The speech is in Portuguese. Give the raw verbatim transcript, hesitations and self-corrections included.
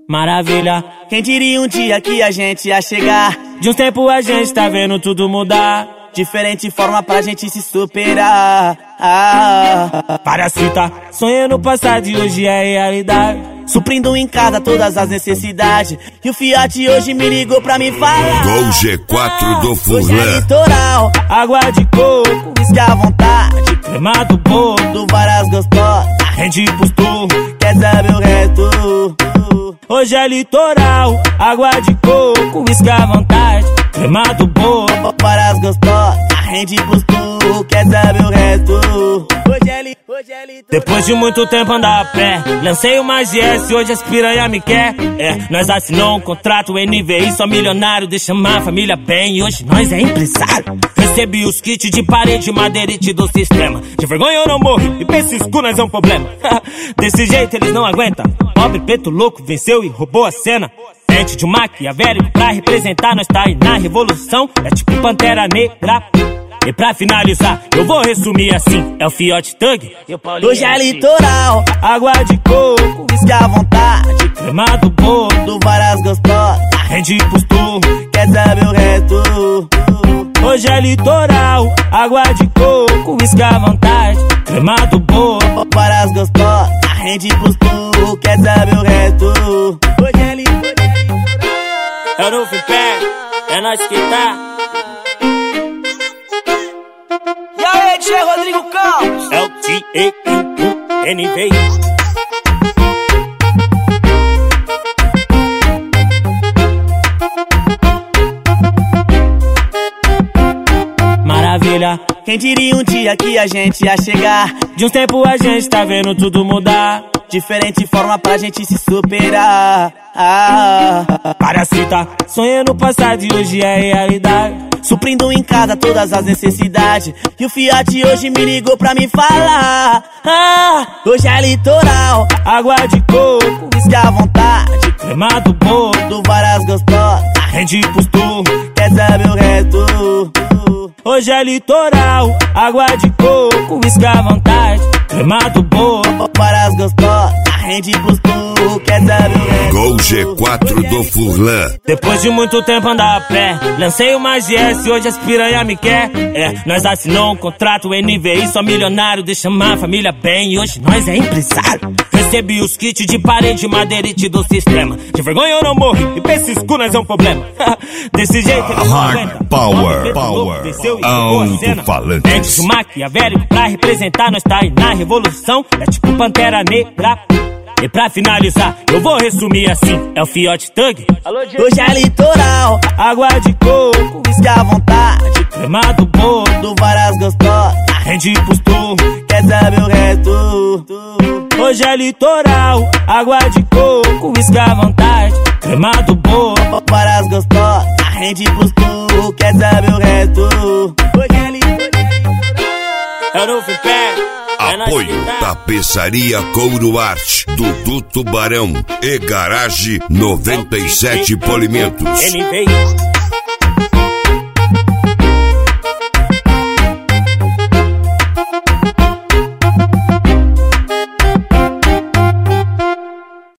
Maravilha, quem diria um dia que a gente ia chegar? De uns tempos a gente tá vendo tudo mudar. Diferente forma pra gente se superar. Ah, Parasita, sonhei no passado e hoje é realidade. Suprindo em casa todas as necessidades. E o Fiat hoje me ligou pra me falar. Gol G quatro do Hoje é Furlan. litoral, Água de coco, whisky à vontade, crema do bolo, do várias gostosas. rende pros turros. Quer saber o resto? Hoje é litoral, água de coco, whisky à vontade, crema do bolo, Várias gostosas, rende pros tu, quer saber o resto? Hoje é li, hoje é li. Depois de muito tempo andar a pé, lancei uma G S, hoje as piranha me quer. É, nós assinou um contrato N V I, só milionário, deixa a família bem. E hoje nós é empresário. Recebi os kits de parede, madeirite do sistema. De vergonha eu não morro, e pensa escuro nós é um problema. Desse jeito eles não aguentam. Pobre preto louco venceu e roubou a cena. Mente de um maquiavélico pra representar, nós tá aí na revolução. É tipo Pantera Negra. E pra finalizar, eu vou resumir assim: é o Fiat Thug. Hoje é litoral, Água de coco, whisky à vontade, crema do bolo, do várias gostosas. rende pros turros. Quer saber o resto? Hoje é litoral, água de coco, whisky à vontade, crema do bolo, Várias gostosas, rende pros tu, quer saber o resto? Hoje é litoral. é o novo império, é nós que tá. E aí, D J Rodrigo Campos? É o T E N V I. Maravilha, Quem diria um dia que a gente ia chegar? de uns tempos a gente tá vendo tudo mudar. Diferente forma pra gente se superar. Ah, Parasita, sonhei no passado e hoje é realidade. suprindo em casa todas as necessidades. E o Fiat hoje me ligou pra me falar. Ah, hoje é litoral, Água de coco, whisky à vontade, crema do bolo, do várias gostosas. rende pros turros. Quer saber o resto? Hoje é litoral, água de coco, whisky à vontade, crema do bolo, Várias gostosas, rende pros tu, quer saber o resto? Gol G quatro do Furlan. Depois de muito tempo andar a pé, lancei uma G S, hoje as piranha me quer. É, nós assinou um contrato N V I, só milionário, deixa a família bem. E hoje nós é empresário. Recebi os kits de parede, madeirite do sistema. De vergonha eu não morro, e pensa escuro nós é um problema. Desse jeito eles não Hard aguentam. Power, Pobre, preto, louco, power, venceu e roubou a cena. alto-falantes. Mente de maquiavélico pra representar, nós tá aí na revolução. É tipo Pantera Negra. E pra finalizar, eu vou resumir assim: é o Fiat Thug. Hoje é litoral, Água de coco, whisky à vontade, crema do bolo, do várias gostosas. rende pros turros. Quer saber o resto? Hoje é litoral, água de coco, whisky à vontade, crema do bolo, Várias gostosas, rende pros tu, quer saber o resto? Hoje é litoral. é o novo império, é nós Apoio que tá. Tapeçaria Couro Arte, Dudu Tubarão e Garage noventa e sete Polimentos. Ele veio.